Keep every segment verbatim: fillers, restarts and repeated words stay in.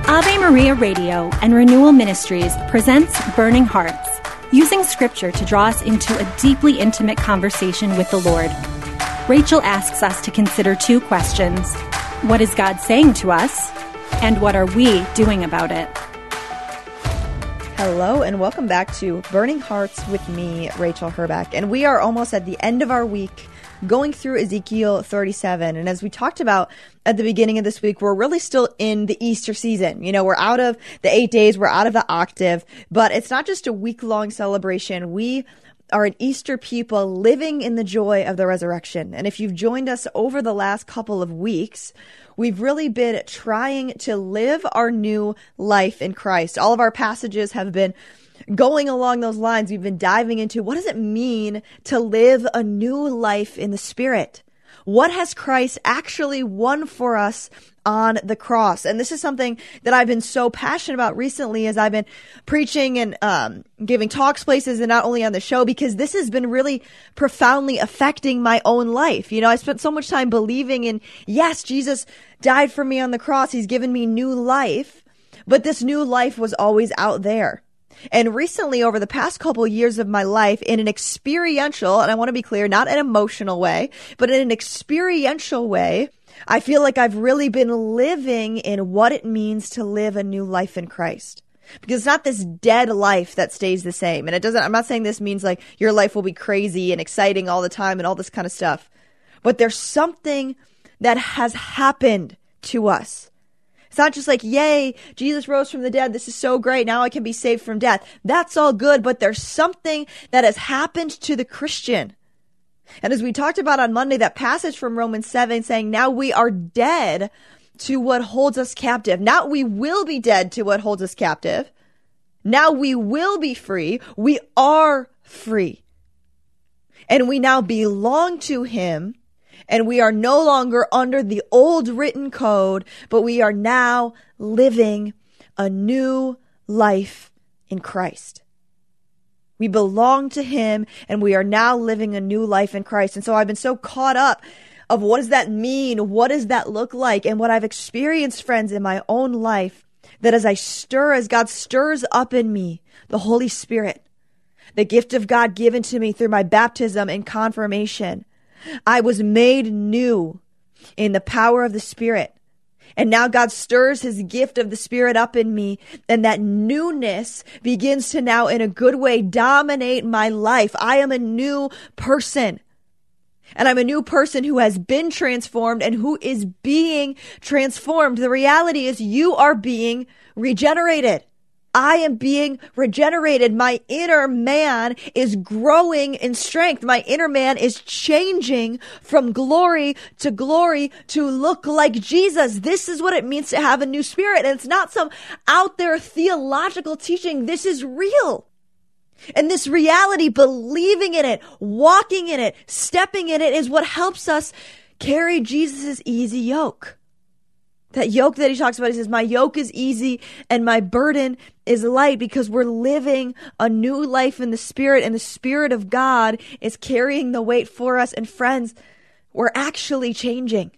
Ave Maria Radio and Renewal Ministries presents Burning Hearts, using scripture to draw us into a deeply intimate conversation with the Lord. Rachel asks us to consider two questions. What is God saying to us? And what are we doing about it? Hello and welcome back to Burning Hearts with me, Rachel Herbeck. And we are almost at the end of our week going through Ezekiel thirty-seven. And as we talked about at the beginning of this week, we're really still in the Easter season. You know, we're out of the eight days, we're out of the octave, but it's not just a week-long celebration. We are an Easter people living in the joy of the resurrection. And if you've joined us over the last couple of weeks, we've really been trying to live our new life in Christ. All of our passages have been going along those lines. We've been diving into what does it mean to live a new life in the Spirit? What has Christ actually won for us on the cross? And this is something that I've been so passionate about recently as I've been preaching and um, giving talks places, and not only on the show, because this has been really profoundly affecting my own life. You know, I spent so much time believing in, yes, Jesus died for me on the cross. He's given me new life, but this new life was always out there. And recently, over the past couple of years of my life, in an experiential, and I want to be clear, not an emotional way, but in an experiential way, I feel like I've really been living in what it means to live a new life in Christ. Because it's not this dead life that stays the same. And it doesn't, I'm not saying this means like your life will be crazy and exciting all the time and all this kind of stuff. But there's something that has happened to us. It's not just like, yay, Jesus rose from the dead. This is so great. Now I can be saved from death. That's all good. But there's something that has happened to the Christian. And as we talked about on Monday, that passage from Romans seven saying, now we are dead to what holds us captive. Now we will be dead to what holds us captive. Now we will be free. We are free. And we now belong to Him. And we are no longer under the old written code, but we are now living a new life in Christ. We belong to Him, and we are now living a new life in Christ. And so I've been so caught up of what does that mean? What does that look like? And what I've experienced, friends, in my own life, that as I stir, as God stirs up in me, the Holy Spirit, the gift of God given to me through my baptism and confirmation, I was made new in the power of the Spirit. And now God stirs His gift of the Spirit up in me. And that newness begins to now, in a good way, dominate my life. I am a new person. And I'm a new person who has been transformed and who is being transformed. The reality is you are being regenerated. I am being regenerated. My inner man is growing in strength. My inner man is changing from glory to glory to look like Jesus. This is what it means to have a new spirit. And it's not some out there theological teaching. This is real. And this reality, believing in it, walking in it, stepping in it, is what helps us carry Jesus' easy yoke. That yoke that He talks about, He says, my yoke is easy and my burden is light, because we're living a new life in the Spirit, and the Spirit of God is carrying the weight for us. And friends, we're actually changing.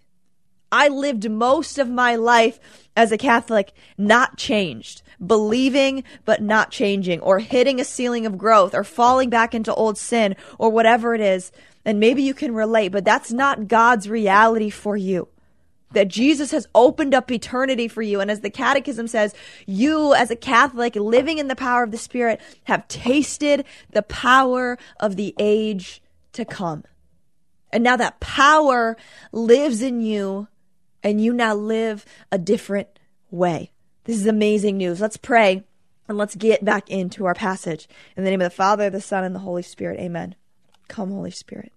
I lived most of my life as a Catholic not changed, believing but not changing, or hitting a ceiling of growth, or falling back into old sin, or whatever it is. And maybe you can relate, but that's not God's reality for you. That Jesus has opened up eternity for you. And as the Catechism says, you as a Catholic living in the power of the Spirit have tasted the power of the age to come. And now that power lives in you, and you now live a different way. This is amazing news. Let's pray, and let's get back into our passage. In the name of the Father, the Son, and the Holy Spirit. Amen. Come, Holy Spirit.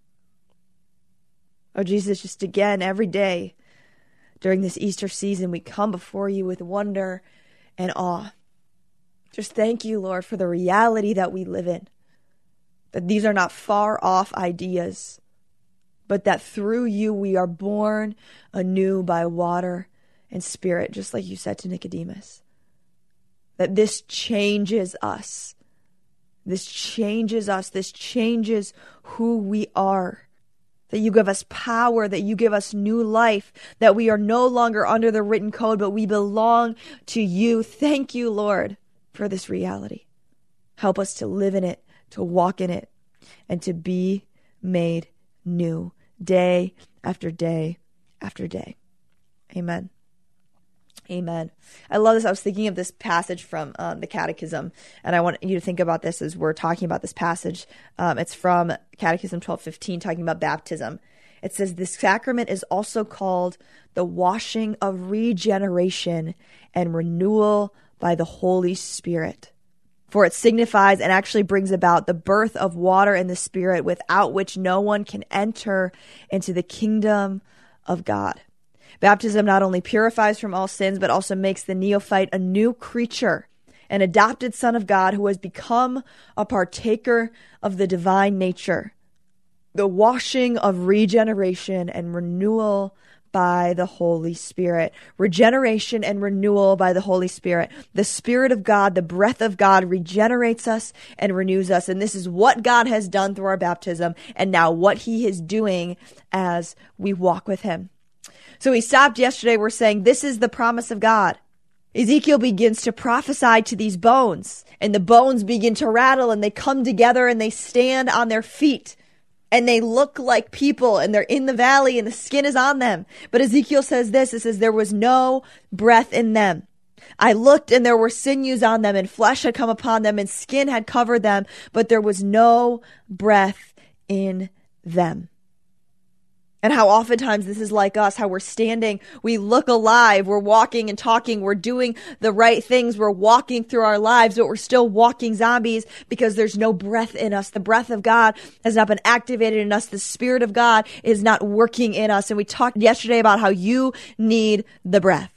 Oh, Jesus, just again, every day, during this Easter season, we come before you with wonder and awe. Just thank you, Lord, for the reality that we live in. That these are not far off ideas, but that through you we are born anew by water and Spirit, just like you said to Nicodemus. That this changes us. This changes us. This changes who we are. that you give us power, that you give us new life, that we are no longer under the written code, but we belong to you. Thank you, Lord, for this reality. Help us to live in it, to walk in it, and to be made new day after day after day. Amen. Amen. I love this. I was thinking of this passage from um, the Catechism, and I want you to think about this as we're talking about this passage. Um, it's from Catechism twelve fifteen, talking about baptism. It says, "This sacrament is also called the washing of regeneration and renewal by the Holy Spirit. For it signifies and actually brings about the birth of water and the Spirit, without which no one can enter into the kingdom of God." Baptism not only purifies from all sins, but also makes the neophyte a new creature, an adopted son of God who has become a partaker of the divine nature. The washing of regeneration and renewal by the Holy Spirit. Regeneration and renewal by the Holy Spirit. The Spirit of God, the breath of God, regenerates us and renews us. And this is what God has done through our baptism, and now what he is doing as we walk with him. So we stopped yesterday. We're saying this is the promise of God. Ezekiel begins to prophesy to these bones, and the bones begin to rattle, and they come together and they stand on their feet, and they look like people, and they're in the valley, and the skin is on them. But Ezekiel says this, it says, "There was no breath in them. I looked, and there were sinews on them, and flesh had come upon them, and skin had covered them, but there was no breath in them." And how oftentimes this is like us, how we're standing, we look alive, we're walking and talking, we're doing the right things, we're walking through our lives, but we're still walking zombies because there's no breath in us. The breath of God has not been activated in us. The Spirit of God is not working in us. And we talked yesterday about how you need the breath.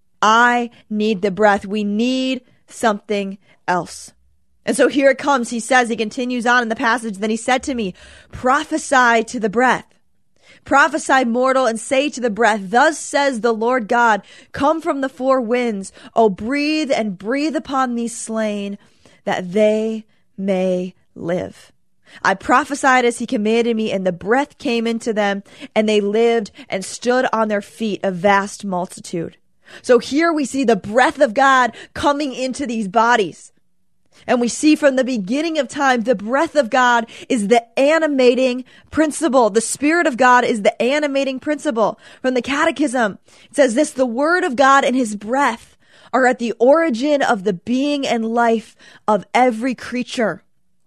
I need the breath. We need something else. And so here it comes. He says, he continues on in the passage, "Then he said to me, prophesy to the breath. Prophesy, mortal, and say to the breath, thus says the Lord God, come from the four winds, O breathe and breathe upon these slain, that they may live. I prophesied as he commanded me, and the breath came into them, and they lived and stood on their feet, a vast multitude." So here we see the breath of God coming into these bodies. And we see from the beginning of time, the breath of God is the animating principle. The Spirit of God is the animating principle. From the Catechism, it says this, "The Word of God and his breath are at the origin of the being and life of every creature.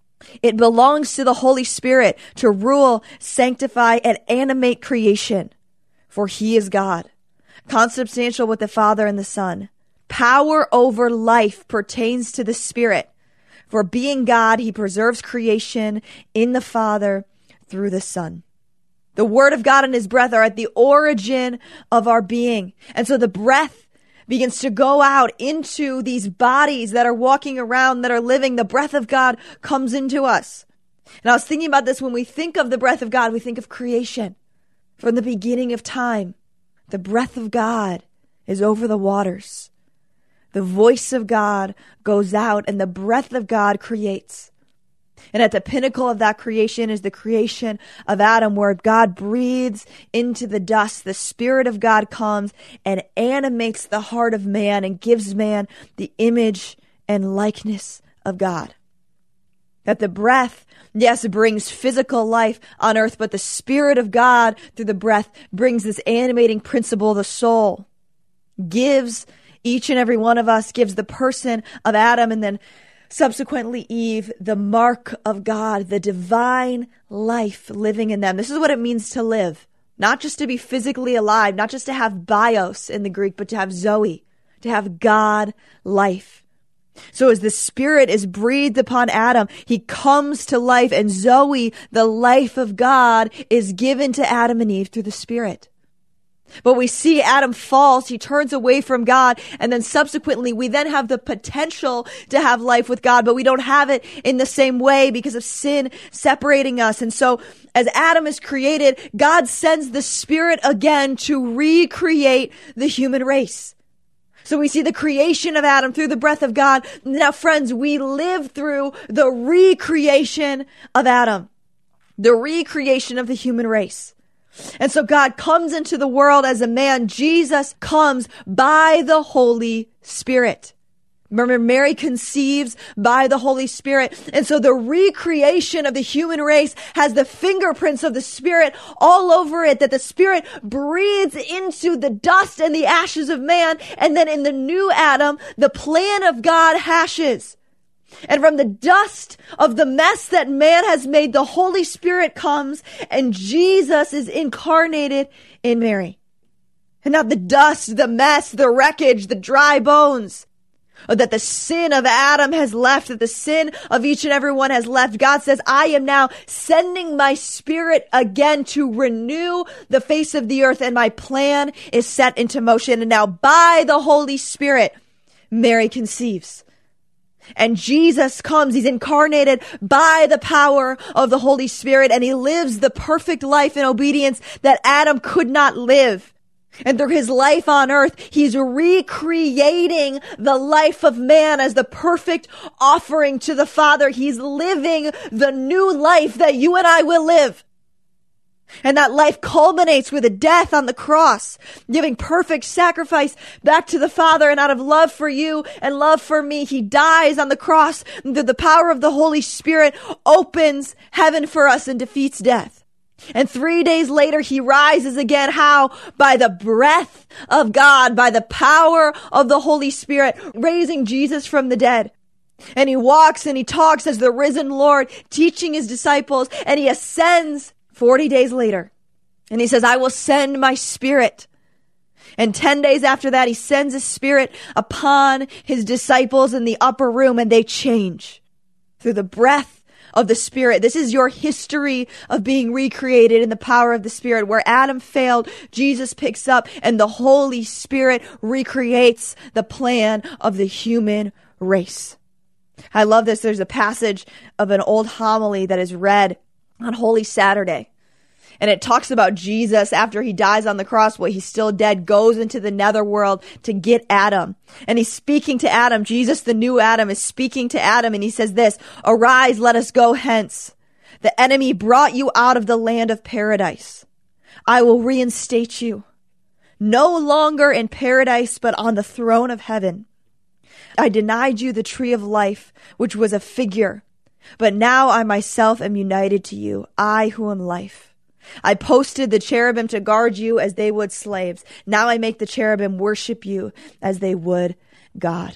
It belongs to the Holy Spirit to rule, sanctify, and animate creation. For he is God, consubstantial with the Father and the Son. Power over life pertains to the Spirit. For being God, he preserves creation in the Father through the Son." The Word of God and his breath are at the origin of our being. And so the breath begins to go out into these bodies that are walking around, that are living. The breath of God comes into us. And I was thinking about this, when we think of the breath of God, we think of creation. From the beginning of time, the breath of God is over the waters. The voice of God goes out, and the breath of God creates. And at the pinnacle of that creation is the creation of Adam, where God breathes into the dust. The Spirit of God comes and animates the heart of man and gives man the image and likeness of God. That the breath, yes, brings physical life on earth, but the Spirit of God through the breath brings this animating principle, the soul. Gives each and every one of us, gives the person of Adam and then subsequently Eve the mark of God, the divine life living in them. This is what it means to live. Not just to be physically alive, not just to have bios in the Greek, but to have Zoe, to have God life. So as the Spirit is breathed upon Adam, he comes to life, and Zoe, the life of God, is given to Adam and Eve through the Spirit. But we see Adam falls, he turns away from God, and then subsequently we then have the potential to have life with God, but we don't have it in the same way because of sin separating us. And so as Adam is created, God sends the Spirit again to recreate the human race. So we see the creation of Adam through the breath of God. Now, friends, we live through the recreation of Adam. the recreation of the human race. And so God comes into the world as a man. Jesus comes by the Holy Spirit. Remember, Mary conceives by the Holy Spirit. And so the recreation of the human race has the fingerprints of the Spirit all over it, that the Spirit breathes into the dust and the ashes of man. And then in the new Adam, the plan of God hashes. And from the dust of the mess that man has made, the Holy Spirit comes and Jesus is incarnated in Mary. And not the dust, the mess, the wreckage, the dry bones that the sin of Adam has left, that the sin of each and every one has left. God says, I am now sending my Spirit again to renew the face of the earth, and my plan is set into motion. And now by the Holy Spirit, Mary conceives. And Jesus comes, he's incarnated by the power of the Holy Spirit, and he lives the perfect life in obedience that Adam could not live. And through his life on earth, he's recreating the life of man as the perfect offering to the Father. He's living the new life that you and I will live. And that life culminates with a death on the cross, giving perfect sacrifice back to the Father. And out of love for you and love for me, he dies on the cross. And through the power of the Holy Spirit opens heaven for us and defeats death. And three days later, he rises again. How? By the breath of God, by the power of the Holy Spirit, raising Jesus from the dead. And he walks and he talks as the risen Lord, teaching his disciples, and he ascends forty days later. And he says, I will send my Spirit. And ten days after that, he sends his Spirit upon his disciples in the upper room, and they change through the breath of the Spirit. This is your history of being recreated in the power of the Spirit. Where Adam failed, Jesus picks up, and the Holy Spirit recreates the plan of the human race. I love this. There's a passage of an old homily that is read on Holy Saturday. And it talks about Jesus after he dies on the cross, while he's still dead, goes into the netherworld to get Adam. And he's speaking to Adam. Jesus, the new Adam, is speaking to Adam. And he says this, arise, let us go hence. The enemy brought you out of the land of paradise. I will reinstate you. No longer in paradise, but on the throne of heaven. I denied you the tree of life, which was a figure. But now I myself am united to you, I who am life. I posted the cherubim to guard you as they would slaves. Now I make the cherubim worship you as they would God.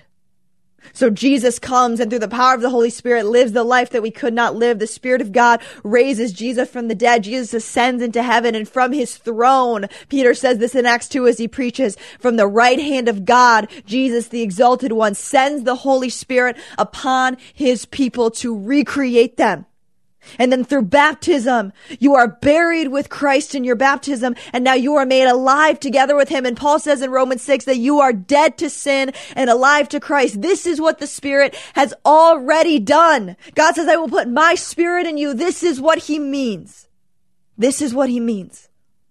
So Jesus comes, and through the power of the Holy Spirit lives the life that we could not live. The Spirit of God raises Jesus from the dead. Jesus ascends into heaven, and from his throne, Peter says this in Acts two as he preaches, from the right hand of God, Jesus, the exalted one, sends the Holy Spirit upon his people to recreate them. And then through baptism, you are buried with Christ in your baptism, and now you are made alive together with him. And Paul says in Romans six that you are dead to sin and alive to Christ. This is what the Spirit has already done. God says, I will put my Spirit in you. This is what he means. This is what he means.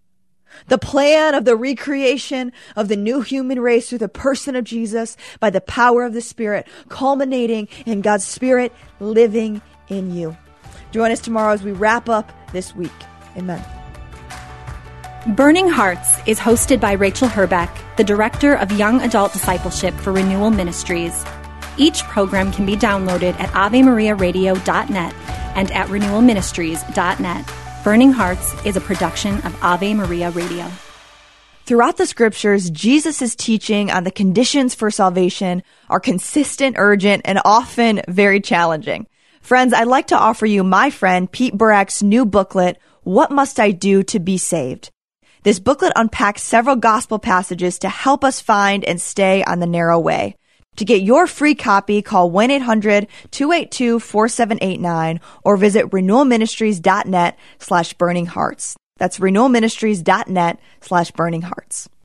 The plan of the recreation of the new human race through the person of Jesus by the power of the Spirit, culminating in God's Spirit living in you. Join us tomorrow as we wrap up this week. Amen. Burning Hearts is hosted by Rachel Herbeck, the Director of Young Adult Discipleship for Renewal Ministries. Each program can be downloaded at ave maria radio dot net and at renewal ministries dot net. Burning Hearts is a production of Ave Maria Radio. Throughout the scriptures, Jesus' teaching on the conditions for salvation are consistent, urgent, and often very challenging. Friends, I'd like to offer you my friend Pete Burak's new booklet, What Must I Do to Be Saved? This booklet unpacks several gospel passages to help us find and stay on the narrow way. To get your free copy, call one eight hundred two eight two four seven eight nine or visit renewal ministries dot net slash burning hearts. That's renewal ministries dot net slash burning hearts.